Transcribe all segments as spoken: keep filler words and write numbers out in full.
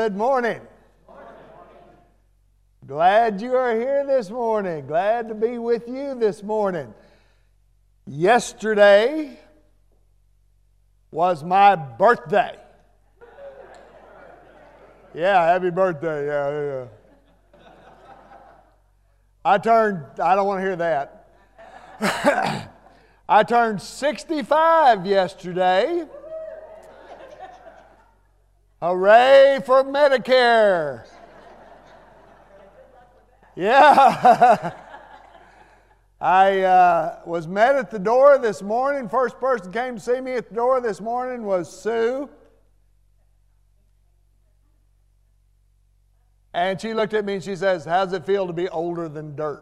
Good morning. Glad you are here this morning. Glad to be with you this morning. Yesterday was my birthday. Yeah, happy birthday. Yeah, yeah. I turned, I don't want to hear that. I turned sixty-five yesterday. Hooray for Medicare. Yeah. I uh, was met at the door this morning. First person came to see me at the door this morning was Sue. And she looked at me and she says, "How's it feel to be older than dirt?"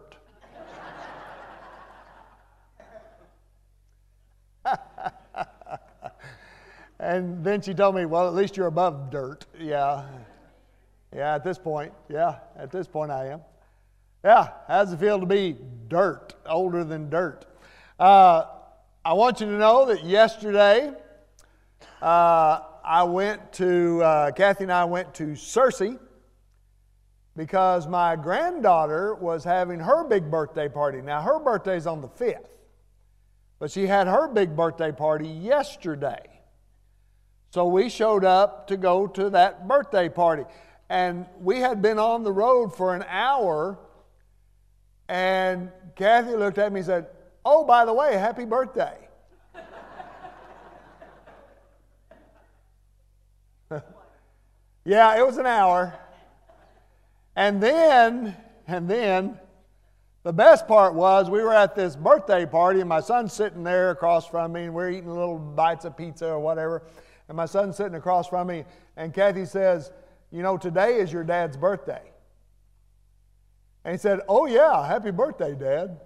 And then she told me, "Well, at least you're above dirt." Yeah. Yeah, at this point. Yeah, at this point I am. Yeah, how's it feel to be dirt, older than dirt? Uh, I want you to know that yesterday uh, I went to, uh, Kathy and I went to Searcy because my granddaughter was having her big birthday party. Now, her birthday's on the fifth, but she had her big birthday party yesterday. So we showed up to go to that birthday party. And we had been on the road for an hour, and Kathy looked at me and said, "Oh, by the way, happy birthday." Yeah, it was an hour. And then, and then, the best part was we were at this birthday party, and my son's sitting there across from me, and we're eating little bites of pizza or whatever. And my son's sitting across from me, and Kathy says, "You know, today is your dad's birthday." And he said, "Oh yeah, happy birthday, Dad."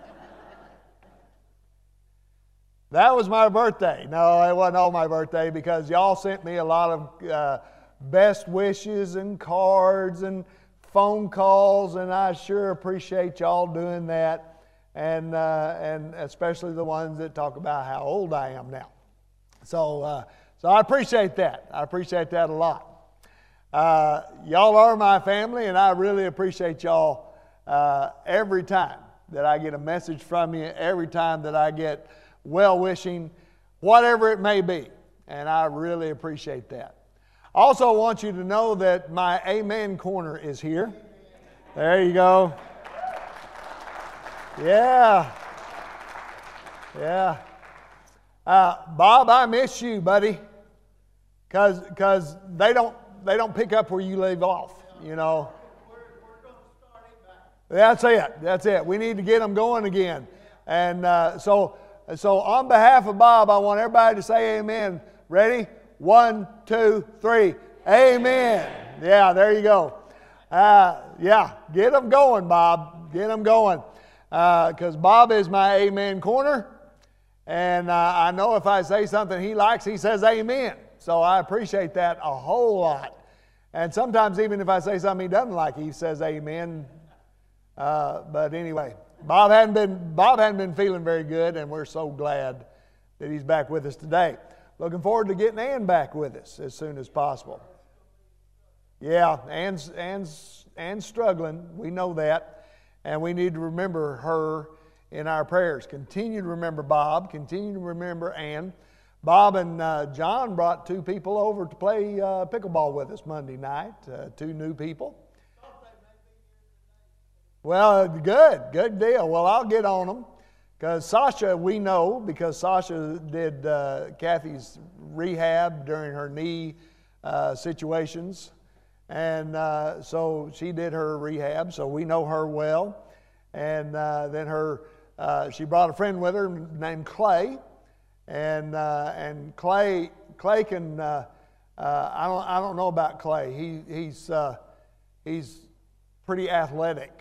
That was my birthday. No, it wasn't all my birthday because y'all sent me a lot of uh, best wishes and cards and phone calls, and I sure appreciate y'all doing that, and uh, and especially the ones that talk about how old I am now. So. Uh, So I appreciate that. I appreciate that a lot. Uh, y'all are my family, and I really appreciate y'all uh, every time that I get a message from you, every time that I get well-wishing, whatever it may be. And I really appreciate that. I also want you to know that my Amen Corner is here. There you go. Yeah. Yeah. Uh, Bob, I miss you, buddy. Because because they don't they don't pick up where you leave off, you know. We're, we're going to start it back. That's it. That's it. We need to get them going again. And uh, so so on behalf of Bob, I want everybody to say amen. Ready? One, two, three. Amen. Yeah, there you go. Uh, yeah, get them going, Bob. Get them going. Because uh, Bob is my Amen Corner. And uh, I know if I say something he likes, he says amen. So I appreciate that a whole lot. And sometimes even if I say something he doesn't like, he says amen. Uh, but anyway, Bob hadn't been Bob hadn't been feeling very good, and we're so glad that he's back with us today. Looking forward to getting Ann back with us as soon as possible. Yeah, Ann's, Ann's, Ann's struggling. We know that. And we need to remember her in our prayers. Continue to remember Bob. Continue to remember Ann. Bob and uh, John brought two people over to play uh, pickleball with us Monday night. Uh, two new people. Well, good. Good deal. Well, I'll get on them. Because Sasha, we know, because Sasha did uh, Kathy's rehab during her knee uh, situations. And uh, so she did her rehab, so we know her well. And uh, then her Uh, she brought a friend with her named Clay, and uh, and Clay Clay can uh, uh, I don't I don't know about Clay. He he's uh, he's pretty athletic,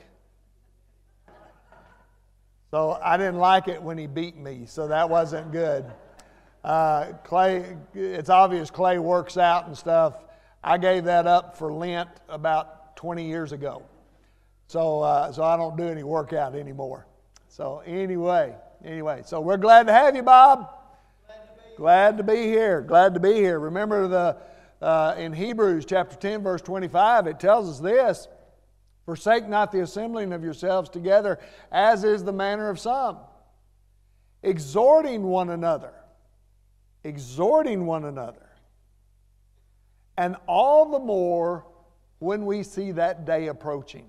so I didn't like it when he beat me. So that wasn't good. Uh, Clay, it's obvious Clay works out and stuff. I gave that up for Lent about twenty years ago, so uh, so I don't do any workout anymore. So anyway, anyway, so we're glad to have you, Bob. Glad to be, glad to be here. Glad to be here. Remember the uh, in Hebrews chapter ten, verse twenty-five, it tells us this: forsake not the assembling of yourselves together, as is the manner of some, exhorting one another, exhorting one another, and all the more when we see that day approaching.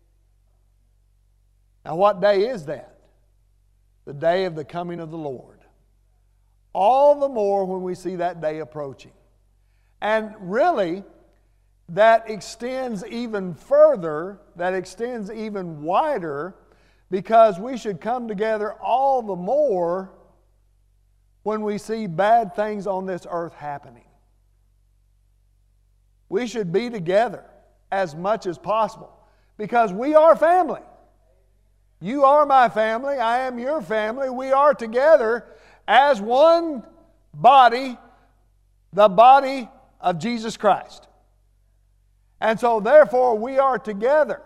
Now, what day is that? The day of the coming of the Lord. All the more when we see that day approaching. And really, that extends even further, that extends even wider, because we should come together all the more when we see bad things on this earth happening. We should be together as much as possible, because we are family. You are my family, I am your family. We are together as one body, the body of Jesus Christ. And so therefore we are together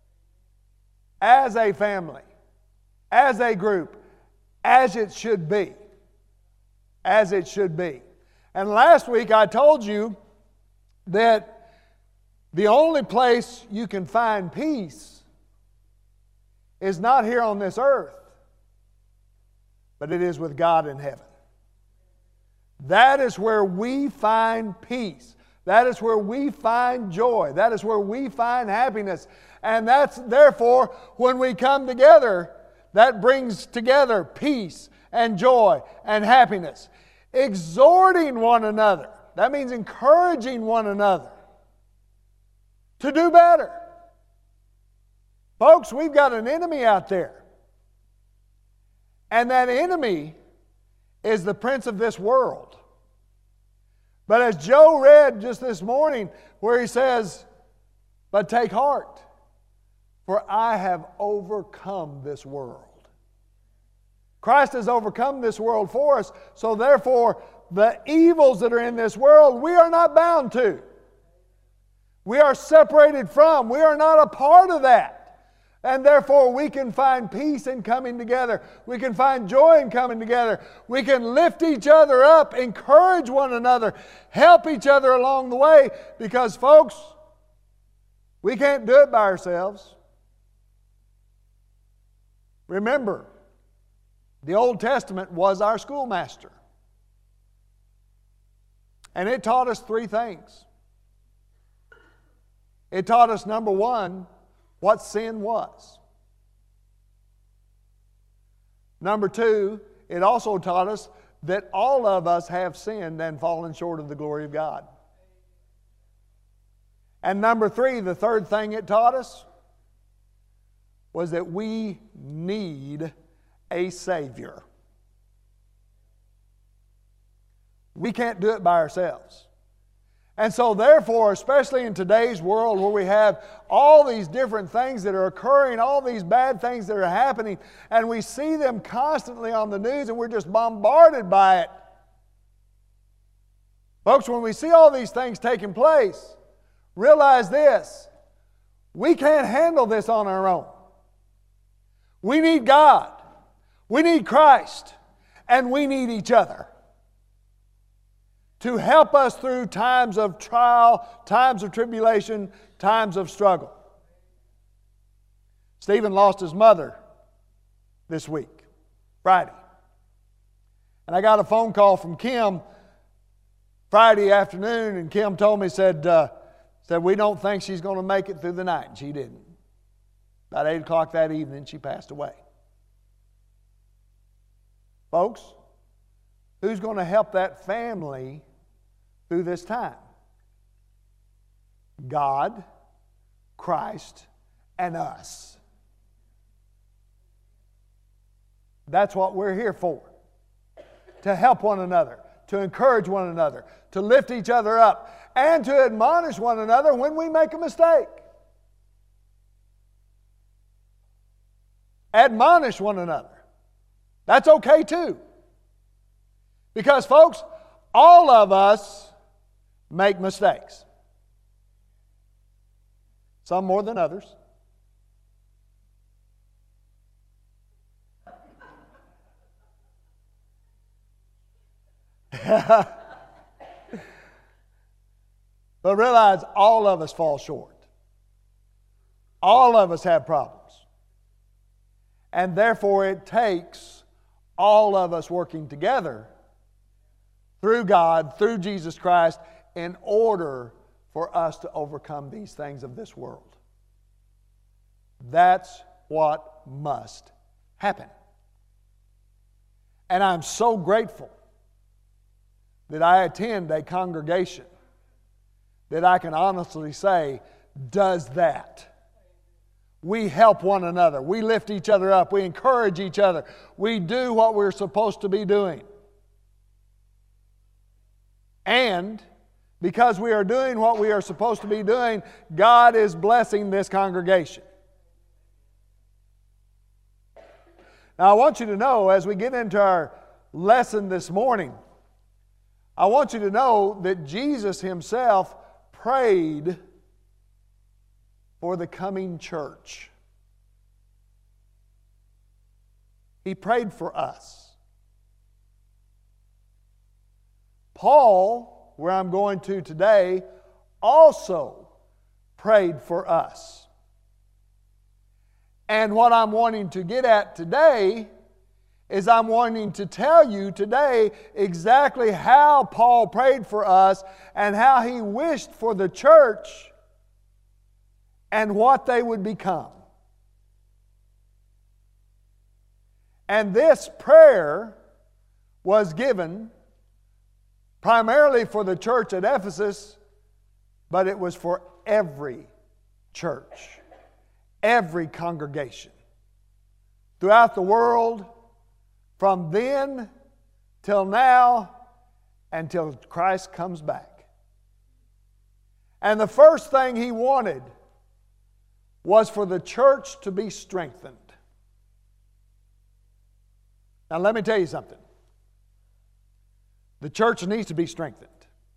as a family, as a group, as it should be. As it should be. And last week I told you that the only place you can find peace is not here on this earth, but it is with God in heaven. That is where we find peace. That is where we find joy. That is where we find happiness. And that's therefore when we come together, that brings together peace and joy and happiness. Exhorting one another. That means encouraging one another to do better. Folks, we've got an enemy out there. And that enemy is the prince of this world. But as Joe read just this morning, where he says, but take heart, for I have overcome this world. Christ has overcome this world for us, so therefore the evils that are in this world, we are not bound to. We are separated from. We are not a part of that. And therefore we can find peace in coming together. We can find joy in coming together. We can lift each other up, encourage one another, help each other along the way. Because folks, we can't do it by ourselves. Remember, the Old Testament was our schoolmaster. And it taught us three things. It taught us, number one, what sin was. Number two, it also taught us that all of us have sinned and fallen short of the glory of God. And number three, the third thing it taught us was that we need a Savior. We can't do it by ourselves. And so therefore, especially in today's world where we have all these different things that are occurring, all these bad things that are happening, and we see them constantly on the news and we're just bombarded by it. Folks, when we see all these things taking place, realize this: we can't handle this on our own. We need God, we need Christ, and we need each other to help us through times of trial, times of tribulation, times of struggle. Stephen lost his mother this week, Friday. And I got a phone call from Kim Friday afternoon, and Kim told me, said, uh, said we don't think she's going to make it through the night. And she didn't. About eight o'clock that evening, she passed away. Folks, who's going to help that family through this time? God, Christ, and us. That's what we're here for. To help one another, to encourage one another, to lift each other up, and to admonish one another when we make a mistake. Admonish one another. That's okay too. Because folks, all of us make mistakes. Some more than others. But realize all of us fall short. All of us have problems. And therefore it takes all of us working together through God, through Jesus Christ, in order for us to overcome these things of this world. That's what must happen. And I'm so grateful that I attend a congregation that I can honestly say does that. We help one another. We lift each other up. We encourage each other. We do what we're supposed to be doing. And because we are doing what we are supposed to be doing, God is blessing this congregation. Now I want you to know, as we get into our lesson this morning, I want you to know that Jesus Himself prayed for the coming church. He prayed for us. Paul, where I'm going to today, also prayed for us. And what I'm wanting to get at today is I'm wanting to tell you today exactly how Paul prayed for us and how he wished for the church and what they would become. And this prayer was given primarily for the church at Ephesus, but it was for every church, every congregation throughout the world, from then till now, until Christ comes back. And the first thing he wanted was for the church to be strengthened. Now let me tell you something. The church needs to be strengthened.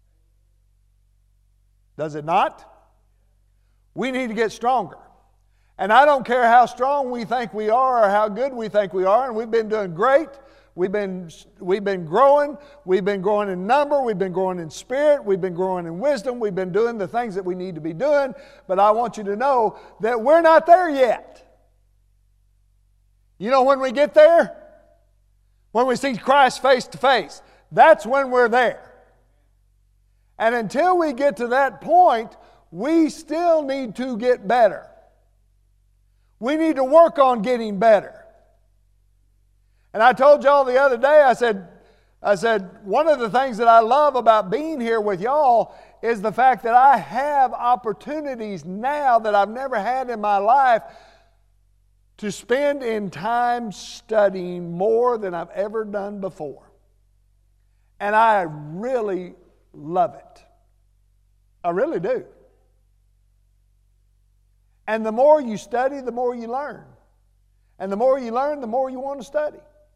Does it not? We need to get stronger. And I don't care how strong we think we are or how good we think we are, and we've been doing great. We've been, we've been growing. We've been growing in number. We've been growing in spirit. We've been growing in wisdom. We've been doing the things that we need to be doing. But I want you to know that we're not there yet. You know when we get there? When we see Christ face to face. That's when we're there. And until we get to that point, we still need to get better. We need to work on getting better. And I told y'all the other day, I said, I said, one of the things that I love about being here with y'all is the fact that I have opportunities now that I've never had in my life to spend in time studying more than I've ever done before. And I really love it. I really do. And the more you study, the more you learn. And the more you learn, the more you want to study.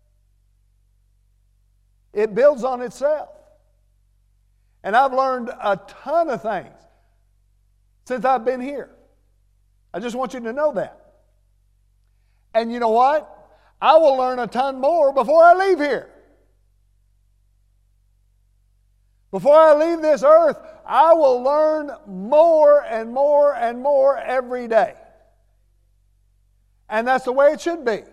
It builds on itself. And I've learned a ton of things since I've been here. I just want you to know that. And you know what? I will learn a ton more before I leave here. Before I leave this earth, I will learn more and more and more every day. And that's the way it should be.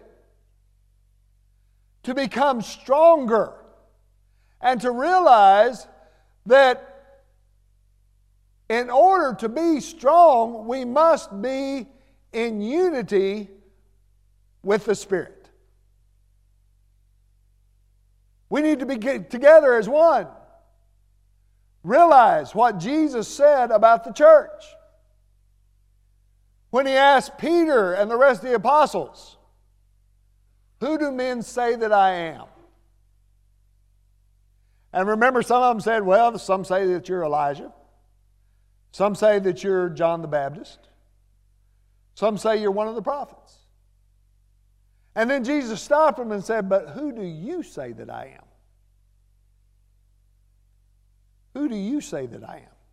To become stronger and to realize that in order to be strong, we must be in unity with the Spirit. We need to be together as one. Realize what Jesus said about the church. When He asked Peter and the rest of the apostles, "Who do men say that I am?" And remember, some of them said, well, some say that you're Elijah. Some say that you're John the Baptist. Some say you're one of the prophets. And then Jesus stopped them and said, "But who do you say that I am? Who do you say that I am?"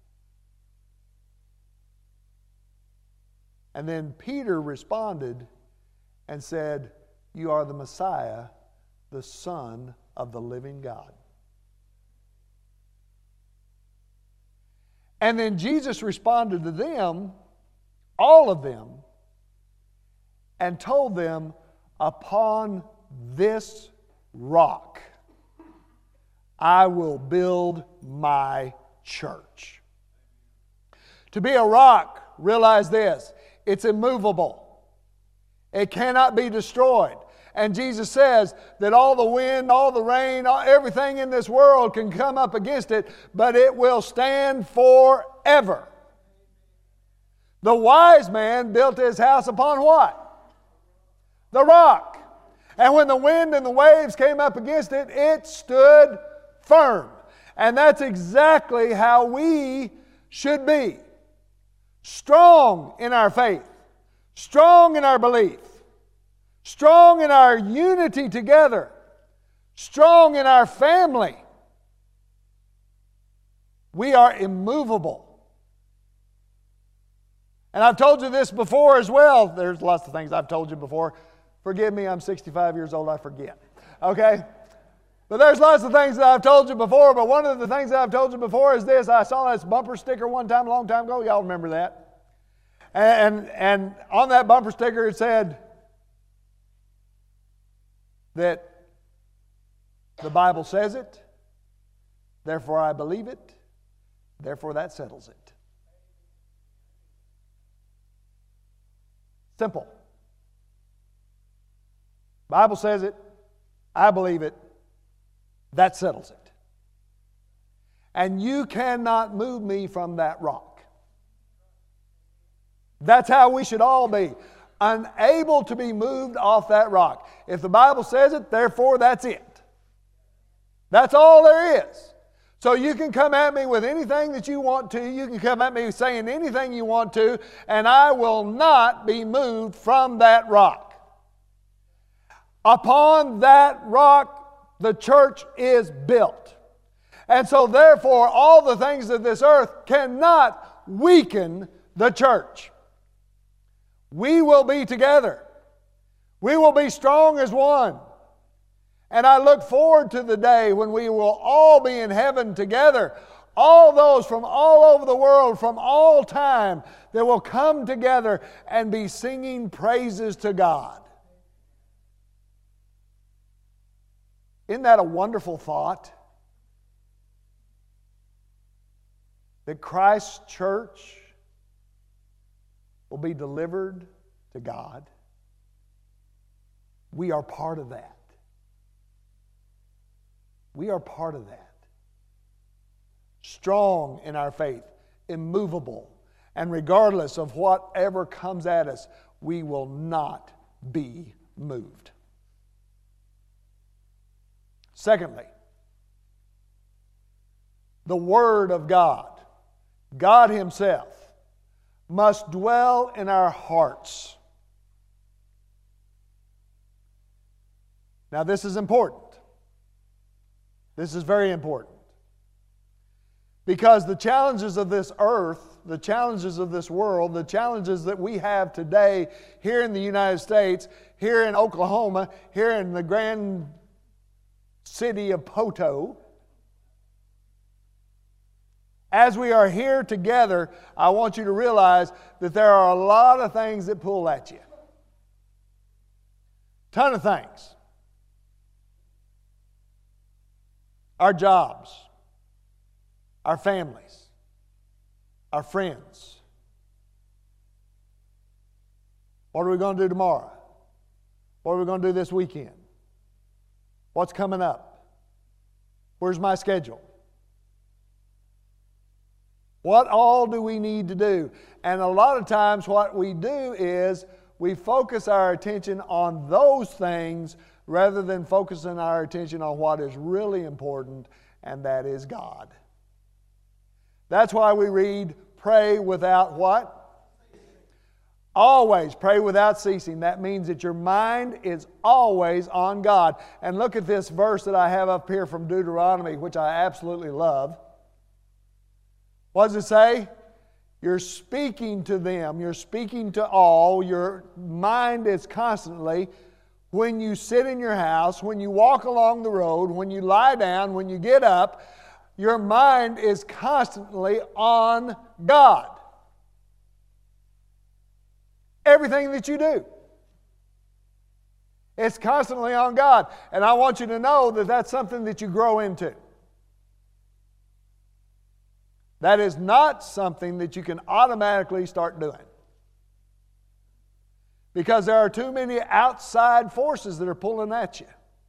And then Peter responded and said, "You are the Messiah, the Son of the living God." And then Jesus responded to them, all of them, and told them, upon this rock I will build my church. To be a rock, realize this, it's immovable. It cannot be destroyed. And Jesus says that all the wind, all the rain, all, everything in this world can come up against it, but it will stand forever. The wise man built his house upon what? The rock. And when the wind and the waves came up against it, it stood firm. And that's exactly how we should be. Strong in our faith. Strong in our belief. Strong in our unity together. Strong in our family. We are immovable. And I've told you this before as well. There's lots of things I've told you before. Forgive me, I'm sixty-five years old, I forget. Okay? But there's lots of things that I've told you before, but one of the things that I've told you before is this. I saw this bumper sticker one time, a long time ago. Y'all remember that? And, and on that bumper sticker it said that the Bible says it, therefore I believe it, therefore that settles it. Simple. Bible says it, I believe it, that settles it. And you cannot move me from that rock. That's how we should all be. Unable to be moved off that rock. If the Bible says it, therefore that's it. That's all there is. So you can come at me with anything that you want to. You can come at me saying anything you want to, and I will not be moved from that rock. Upon that rock, the church is built. And so therefore, all the things of this earth cannot weaken the church. We will be together. We will be strong as one. And I look forward to the day when we will all be in heaven together. All those from all over the world, from all time, that will come together and be singing praises to God. Isn't that a wonderful thought? That Christ's church will be delivered to God. We are part of that. We are part of that. Strong in our faith, immovable, and regardless of whatever comes at us, we will not be moved. Secondly, the Word of God, God Himself, must dwell in our hearts. Now, this is important. This is very important. Because the challenges of this earth, the challenges of this world, the challenges that we have today here in the United States, here in Oklahoma, here in the grand city of Poto, as we are here together, I want you to realize that there are a lot of things that pull at you. Ton of things. Our jobs, our families, our friends. What are we going to do tomorrow? What are we going to do this weekend? What's coming up? Where's my schedule? What all do we need to do? And a lot of times what we do is we focus our attention on those things rather than focusing our attention on what is really important, and that is God. That's why we read, pray without what? Always pray without ceasing. That means that your mind is always on God. And look at this verse that I have up here from Deuteronomy, which I absolutely love. What does it say? You're speaking to them. You're speaking to all. Your mind is constantly, when you sit in your house, when you walk along the road, when you lie down, when you get up, Your mind is constantly on God. Everything that you do. It's constantly on God. And I want you to know that that's something that you grow into. That is not something that you can automatically start doing. Because there are too many outside forces that are pulling at you.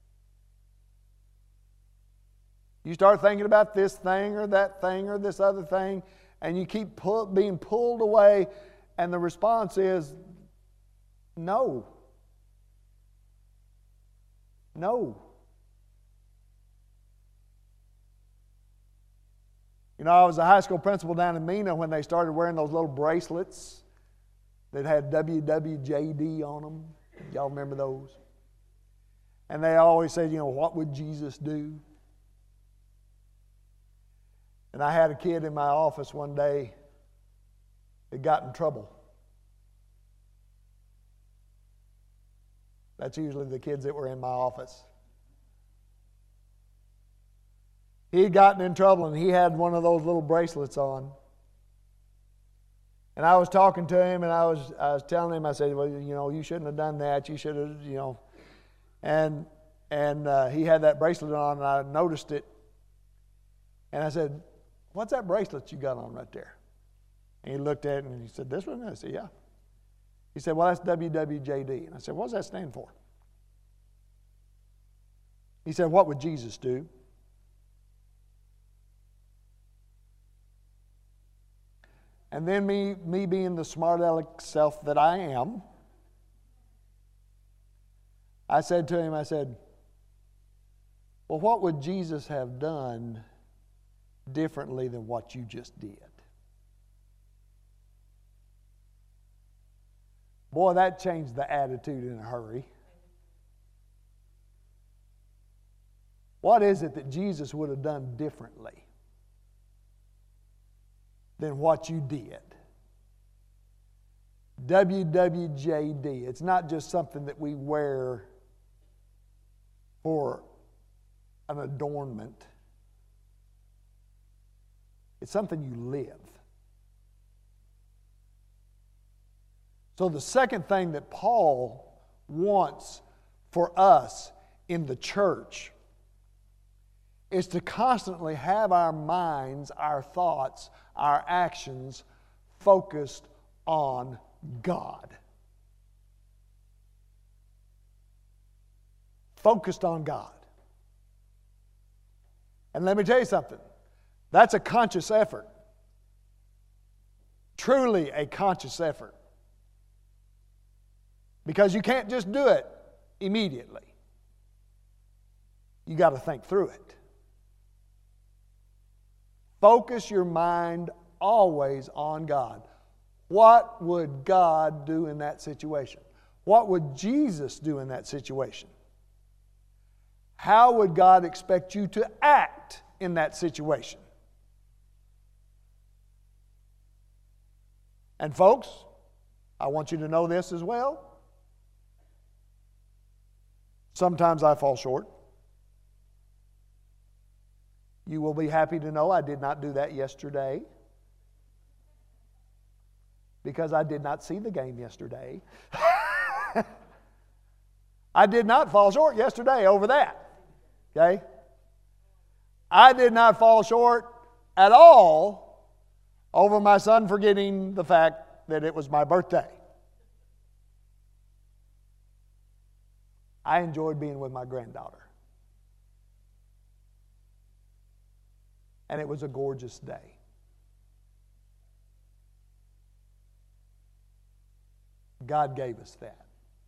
You start thinking about this thing or that thing or this other thing, and you keep pull, being pulled away, and the response is, no. No. You know, I was a high school principal down in Mena when they started wearing those little bracelets that had W W J D on them. Y'all remember those? And they always said, you know, what would Jesus do? And I had a kid in my office one day that got in trouble. That's usually the kids that were in my office. He had gotten in trouble and he had one of those little bracelets on. And I was talking to him and I was I was telling him, I said, well, you know, you shouldn't have done that. You should have, you know. And and uh, he had that bracelet on and I noticed it. And I said, what's that bracelet you got on right there? And he looked at it and he said, this one? And I said, yeah. He said, well, that's W W J D. And I said, what does that stand for? He said, what would Jesus do? And then me, me being the smart aleck self that I am, I said to him, I said, well, what would Jesus have done differently than what you just did? Boy, that changed the attitude in a hurry. What is it that Jesus would have done differently than what you did? W W J D. It's not just something that we wear for an adornment. It's something you live. So the second thing that Paul wants for us in the church is to constantly have our minds, our thoughts, our actions focused on God. Focused on God. And let me tell you something. That's a conscious effort. Truly a conscious effort. Because you can't just do it immediately. You got to think through it. Focus your mind always on God. What would God do in that situation? What would Jesus do in that situation? How would God expect you to act in that situation? And folks, I want you to know this as well. Sometimes I fall short. You will be happy to know I did not do that yesterday because I did not see the game yesterday. I did not fall short yesterday over that. Okay? I did not fall short at all over my son forgetting the fact that it was my birthday. I enjoyed being with my granddaughter. And it was a gorgeous day. God gave us that.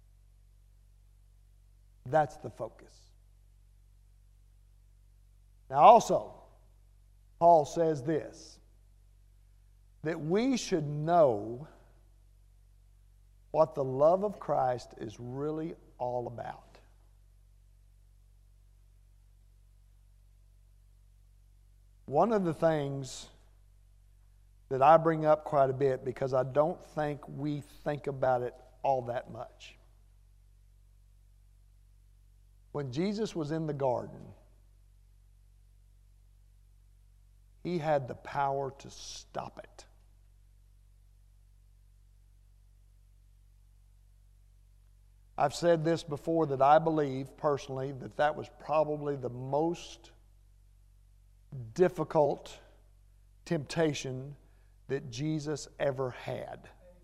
That's the focus. Now also, Paul says this, that we should know what the love of Christ is really all about. One of the things that I bring up quite a bit because I don't think we think about it all that much. When Jesus was in the garden, He had the power to stop it. I've said this before, that I believe personally that that was probably the most difficult temptation that Jesus ever had.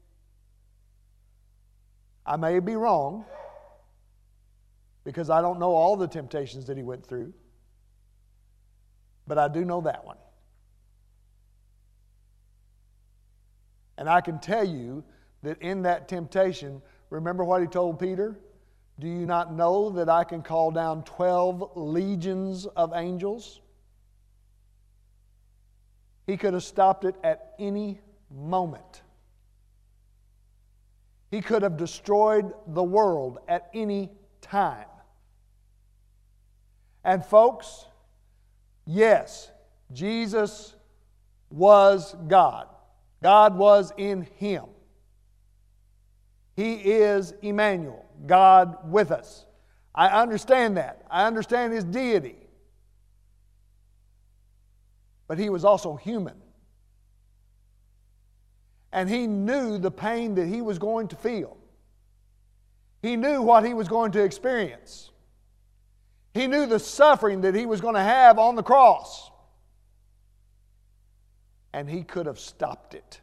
I may be wrong, because I don't know all the temptations that he went through, but I do know that one. And I can tell you that in that temptation, remember what he told Peter? Do you not know that I can call down twelve legions of angels? He could have stopped it at any moment. He could have destroyed the world at any time. And folks, yes, Jesus was God. God was in Him. He is Emmanuel, God with us. I understand that. I understand His deity. But He was also human. And He knew the pain that He was going to feel. He knew what He was going to experience. He knew the suffering that He was going to have on the cross. And He could have stopped it.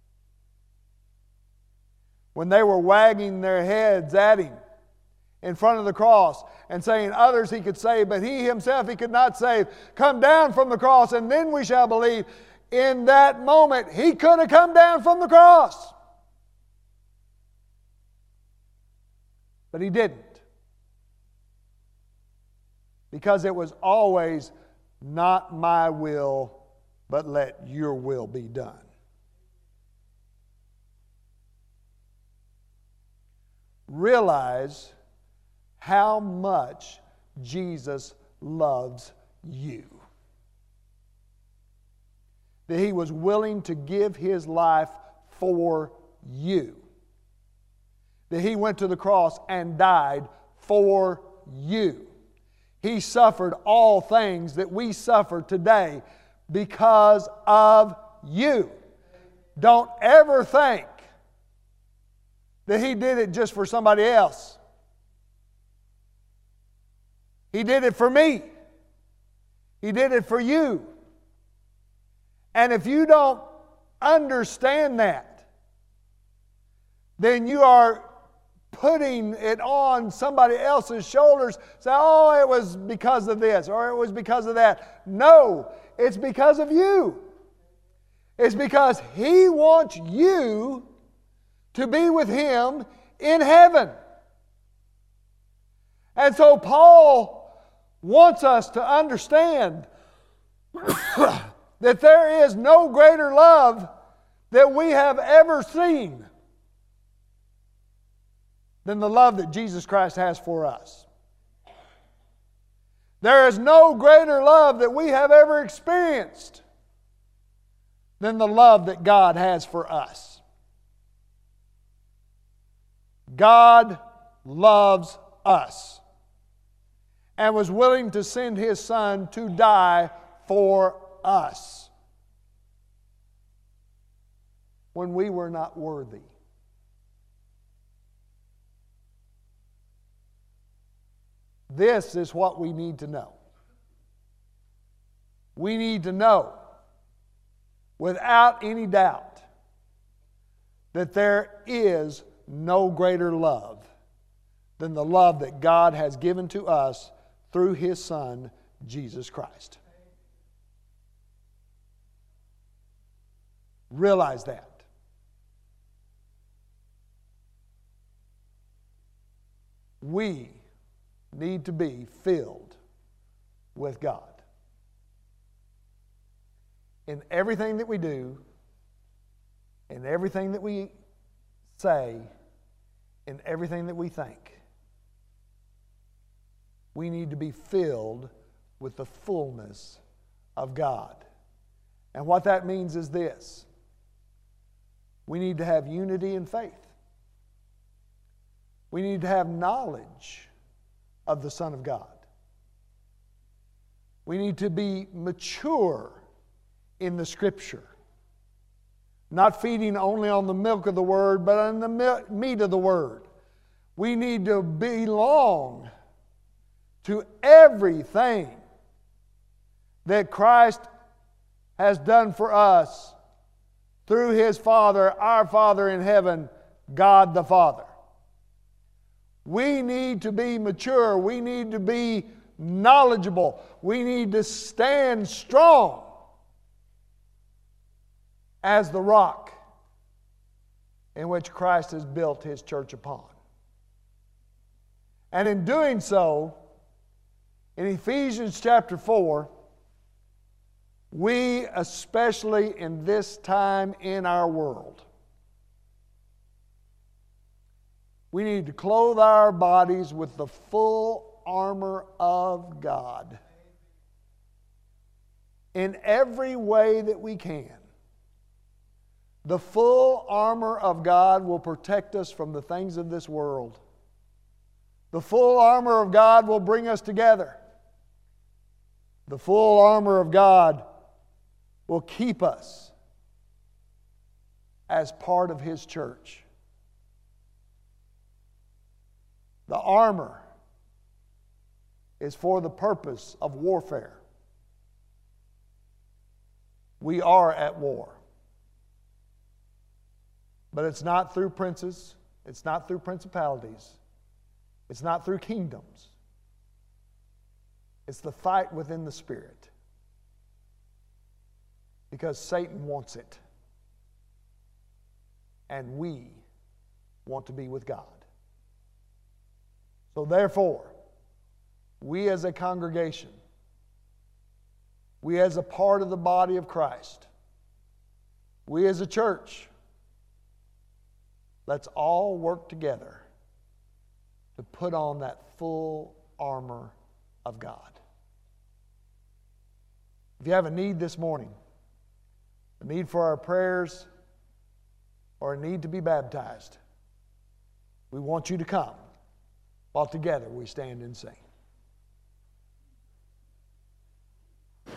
When they were wagging their heads at Him in front of the cross and saying, others He could save, but He Himself He could not save. Come down from the cross and then we shall believe. In that moment, He could have come down from the cross. But He didn't. Because it was always, not my will, but let your will be done. Realize how much Jesus loves you. That He was willing to give His life for you. That He went to the cross and died for you. He suffered all things that we suffer today because of you. Don't ever think that He did it just for somebody else. He did it for me. He did it for you. And if you don't understand that, then you are putting it on somebody else's shoulders. Say, oh, it was because of this, or it was because of that. No, it's because of you. It's because He wants you to be with Him in heaven. And so Paul wants us to understand that there is no greater love that we have ever seen than the love that Jesus Christ has for us. There is no greater love that we have ever experienced than the love that God has for us. God loves us and was willing to send His Son to die for us when we were not worthy. This is what we need to know. We need to know without any doubt that there is no greater love than the love that God has given to us through His Son, Jesus Christ. Realize that. We need to be filled with God. In everything that we do, in everything that we say, in everything that we think, we need to be filled with the fullness of God. And what that means is this: we need to have unity in faith. We need to have knowledge of the Son of God. We need to be mature in the Scripture. Not feeding only on the milk of the Word, but on the mi- meat of the Word. We need to belong to everything that Christ has done for us through His Father, our Father in heaven, God the Father. We need to be mature. We need to be knowledgeable. We need to stand strong as the rock in which Christ has built His church upon. And in doing so, in Ephesians chapter four, we, especially in this time in our world, we need to clothe our bodies with the full armor of God in every way that we can. The full armor of God will protect us from the things of this world. The full armor of God will bring us together. The full armor of God will keep us as part of His church. The armor is for the purpose of warfare. We are at war. But it's not through princes. It's not through principalities. It's not through kingdoms. It's the fight within the Spirit. Because Satan wants it. And we want to be with God. So therefore, we as a congregation, we as a part of the body of Christ, we as a church, let's all work together to put on that full armor of God. If you have a need this morning, a need for our prayers, or a need to be baptized, we want you to come while together we stand and sing.